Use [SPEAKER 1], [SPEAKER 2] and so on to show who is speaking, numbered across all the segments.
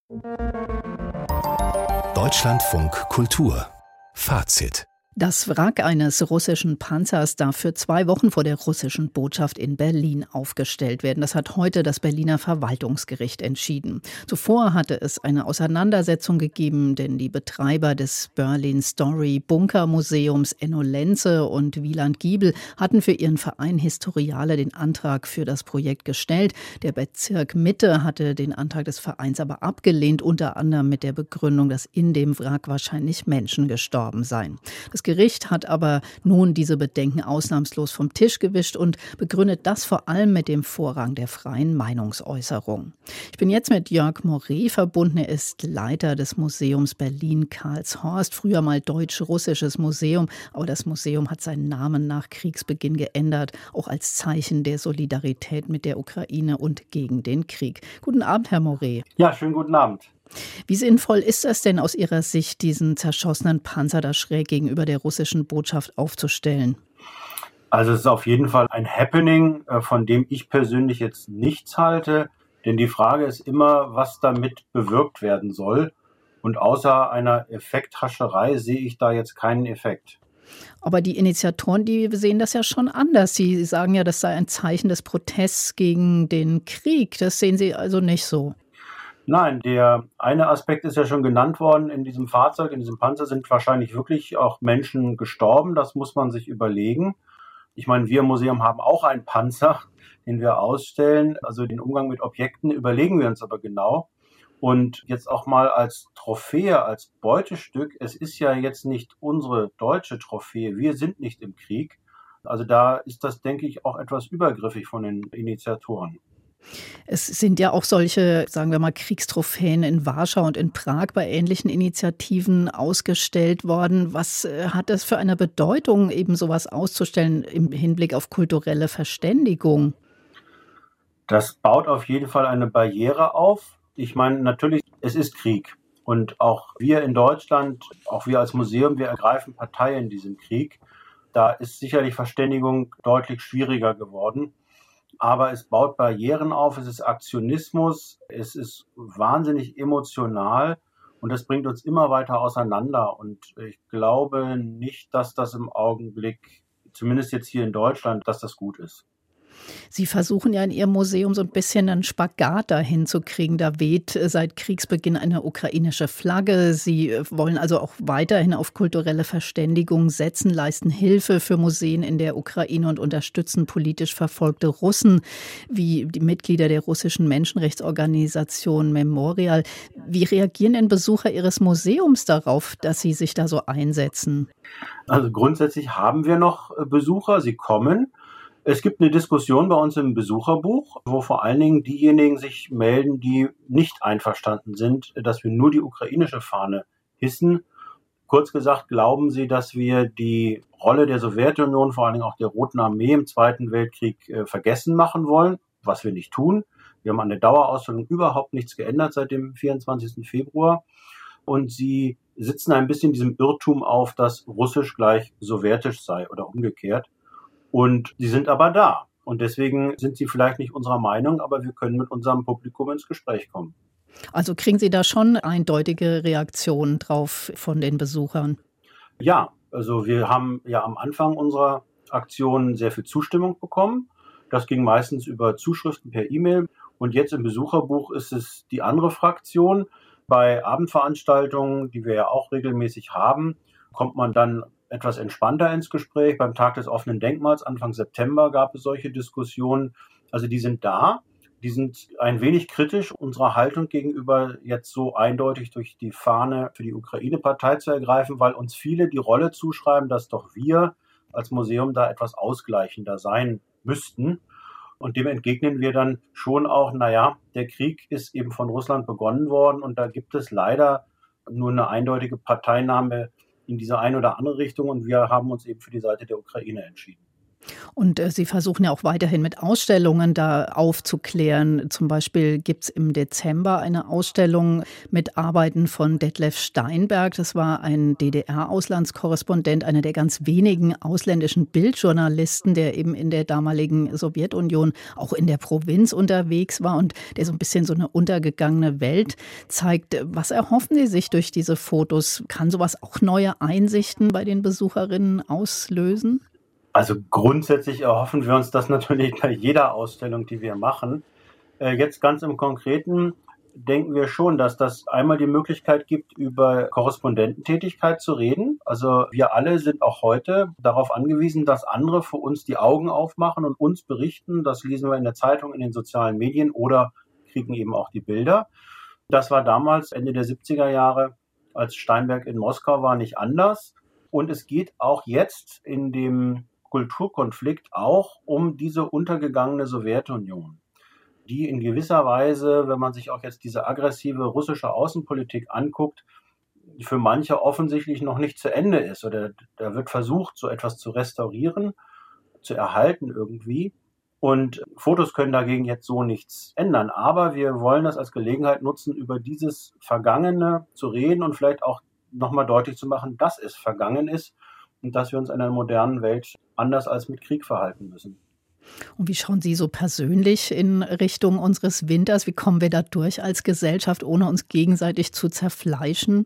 [SPEAKER 1] Deutschlandfunk Kultur Fazit.
[SPEAKER 2] Das Wrack eines russischen Panzers darf für 2 Wochen vor der russischen Botschaft in Berlin aufgestellt werden. Das hat heute das Berliner Verwaltungsgericht entschieden. Zuvor hatte es eine Auseinandersetzung gegeben, denn die Betreiber des Berlin Story Bunker Museums Enno Lenze und Wieland Giebel hatten für ihren Verein Historiale den Antrag für das Projekt gestellt. Der Bezirk Mitte hatte den Antrag des Vereins aber abgelehnt, unter anderem mit der Begründung, dass in dem Wrack wahrscheinlich Menschen gestorben seien. Das Gericht hat aber nun diese Bedenken ausnahmslos vom Tisch gewischt und begründet das vor allem mit dem Vorrang der freien Meinungsäußerung. Ich bin jetzt mit Jörg Moret verbunden. Er ist Leiter des Museums Berlin-Karlshorst, früher mal Deutsch-Russisches Museum, aber das Museum hat seinen Namen nach Kriegsbeginn geändert, auch als Zeichen der Solidarität mit der Ukraine und gegen den Krieg. Guten Abend, Herr Moret.
[SPEAKER 3] Ja, schönen guten Abend.
[SPEAKER 2] Wie sinnvoll ist es denn aus Ihrer Sicht, diesen zerschossenen Panzer da schräg gegenüber der russischen Botschaft aufzustellen?
[SPEAKER 3] Also es ist auf jeden Fall ein Happening, von dem ich persönlich jetzt nichts halte. Denn die Frage ist immer, was damit bewirkt werden soll. Und außer einer Effekthascherei sehe ich da jetzt keinen Effekt.
[SPEAKER 2] Aber die Initiatoren, die sehen das ja schon anders. Sie sagen ja, das sei ein Zeichen des Protests gegen den Krieg. Das sehen Sie also nicht so.
[SPEAKER 3] Nein, der eine Aspekt ist ja schon genannt worden. In diesem Fahrzeug, in diesem Panzer sind wahrscheinlich wirklich auch Menschen gestorben. Das muss man sich überlegen. Ich meine, wir im Museum haben auch einen Panzer, den wir ausstellen. Also den Umgang mit Objekten überlegen wir uns aber genau. Und jetzt auch mal als Trophäe, als Beutestück. Es ist ja jetzt nicht unsere deutsche Trophäe. Wir sind nicht im Krieg. Also da ist das, denke ich, auch etwas übergriffig von den Initiatoren.
[SPEAKER 2] Es sind ja auch solche, sagen wir mal, Kriegstrophäen in Warschau und in Prag bei ähnlichen Initiativen ausgestellt worden. Was hat es für eine Bedeutung, eben sowas auszustellen im Hinblick auf kulturelle Verständigung?
[SPEAKER 3] Das baut auf jeden Fall eine Barriere auf. Ich meine, natürlich, es ist Krieg. Und auch wir in Deutschland, auch wir als Museum, wir ergreifen Partei in diesem Krieg. Da ist sicherlich Verständigung deutlich schwieriger geworden. Aber es baut Barrieren auf, es ist Aktionismus, es ist wahnsinnig emotional und das bringt uns immer weiter auseinander. Und ich glaube nicht, dass das im Augenblick, zumindest jetzt hier in Deutschland, dass das gut ist.
[SPEAKER 2] Sie versuchen ja in Ihrem Museum so ein bisschen einen Spagat dahin zu kriegen. Da weht seit Kriegsbeginn eine ukrainische Flagge. Sie wollen also auch weiterhin auf kulturelle Verständigung setzen, leisten Hilfe für Museen in der Ukraine und unterstützen politisch verfolgte Russen, wie die Mitglieder der russischen Menschenrechtsorganisation Memorial. Wie reagieren denn Besucher Ihres Museums darauf, dass Sie sich da so einsetzen?
[SPEAKER 3] Also grundsätzlich haben wir noch Besucher, sie kommen. Es gibt eine Diskussion bei uns im Besucherbuch, wo vor allen Dingen diejenigen sich melden, die nicht einverstanden sind, dass wir nur die ukrainische Fahne hissen. Kurz gesagt, glauben sie, dass wir die Rolle der Sowjetunion, vor allen Dingen auch der Roten Armee im Zweiten Weltkrieg vergessen machen wollen, was wir nicht tun. Wir haben an der Dauerausstellung überhaupt nichts geändert seit dem 24. Februar. Und sie sitzen ein bisschen in diesem Irrtum auf, dass Russisch gleich sowjetisch sei oder umgekehrt. Und sie sind aber da. Und deswegen sind sie vielleicht nicht unserer Meinung, aber wir können mit unserem Publikum ins Gespräch kommen.
[SPEAKER 2] Also kriegen Sie da schon eindeutige Reaktionen drauf von den Besuchern?
[SPEAKER 3] Ja, also wir haben ja am Anfang unserer Aktion sehr viel Zustimmung bekommen. Das ging meistens über Zuschriften per E-Mail. Und jetzt im Besucherbuch ist es die andere Fraktion. Bei Abendveranstaltungen, die wir ja auch regelmäßig haben, kommt man dann etwas entspannter ins Gespräch. Beim Tag des offenen Denkmals Anfang September gab es solche Diskussionen. Also die sind da. Die sind ein wenig kritisch unserer Haltung gegenüber, jetzt so eindeutig durch die Fahne für die Ukraine Partei zu ergreifen, weil uns viele die Rolle zuschreiben, dass doch wir als Museum da etwas ausgleichender sein müssten. Und dem entgegnen wir dann schon auch, der Krieg ist eben von Russland begonnen worden und da gibt es leider nur eine eindeutige Parteinahme in diese eine oder andere Richtung und wir haben uns eben für die Seite der Ukraine entschieden.
[SPEAKER 2] Und Sie versuchen ja auch weiterhin mit Ausstellungen da aufzuklären. Zum Beispiel gibt es im Dezember eine Ausstellung mit Arbeiten von Detlef Steinberg. Das war ein DDR-Auslandskorrespondent, einer der ganz wenigen ausländischen Bildjournalisten, der eben in der damaligen Sowjetunion auch in der Provinz unterwegs war und der so ein bisschen so eine untergegangene Welt zeigt. Was erhoffen Sie sich durch diese Fotos? Kann sowas auch neue Einsichten bei den Besucherinnen auslösen?
[SPEAKER 3] Also grundsätzlich erhoffen wir uns das natürlich bei jeder Ausstellung, die wir machen. Jetzt ganz im Konkreten denken wir schon, dass das einmal die Möglichkeit gibt, über Korrespondententätigkeit zu reden. Also wir alle sind auch heute darauf angewiesen, dass andere für uns die Augen aufmachen und uns berichten. Das lesen wir in der Zeitung, in den sozialen Medien oder kriegen eben auch die Bilder. Das war damals Ende der 70er Jahre, als Steinberg in Moskau war, nicht anders. Und es geht auch jetzt in dem Kulturkonflikt auch um diese untergegangene Sowjetunion, die in gewisser Weise, wenn man sich auch jetzt diese aggressive russische Außenpolitik anguckt, für manche offensichtlich noch nicht zu Ende ist. Oder da wird versucht, so etwas zu restaurieren, zu erhalten irgendwie. Und Fotos können dagegen jetzt so nichts ändern. Aber wir wollen das als Gelegenheit nutzen, über dieses Vergangene zu reden und vielleicht auch nochmal deutlich zu machen, dass es vergangen ist und dass wir uns in einer modernen Welt anders als mit Krieg verhalten müssen.
[SPEAKER 2] Und wie schauen Sie so persönlich in Richtung unseres Winters? Wie kommen wir da durch als Gesellschaft, ohne uns gegenseitig zu zerfleischen?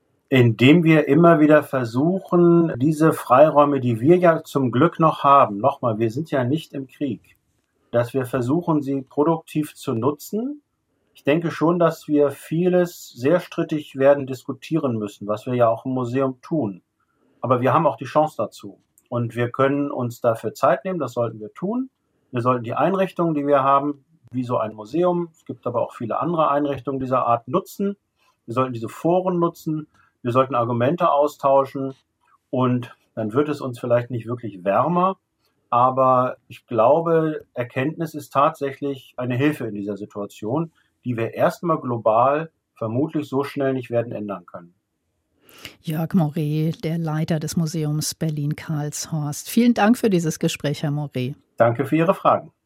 [SPEAKER 3] Indem wir immer wieder versuchen, diese Freiräume, die wir ja zum Glück noch haben, nochmal, wir sind ja nicht im Krieg, dass wir versuchen, sie produktiv zu nutzen. Ich denke schon, dass wir vieles sehr strittig werden diskutieren müssen, was wir ja auch im Museum tun. Aber wir haben auch die Chance dazu. Und wir können uns dafür Zeit nehmen, das sollten wir tun. Wir sollten die Einrichtungen, die wir haben, wie so ein Museum, es gibt aber auch viele andere Einrichtungen dieser Art, nutzen. Wir sollten diese Foren nutzen. Wir sollten Argumente austauschen. Und dann wird es uns vielleicht nicht wirklich wärmer. Aber ich glaube, Erkenntnis ist tatsächlich eine Hilfe in dieser Situation, die wir erstmal global vermutlich so schnell nicht werden ändern können.
[SPEAKER 2] Jörg Moret, der Leiter des Museums Berlin-Karlshorst. Vielen Dank für dieses Gespräch, Herr Moret.
[SPEAKER 3] Danke für Ihre Fragen.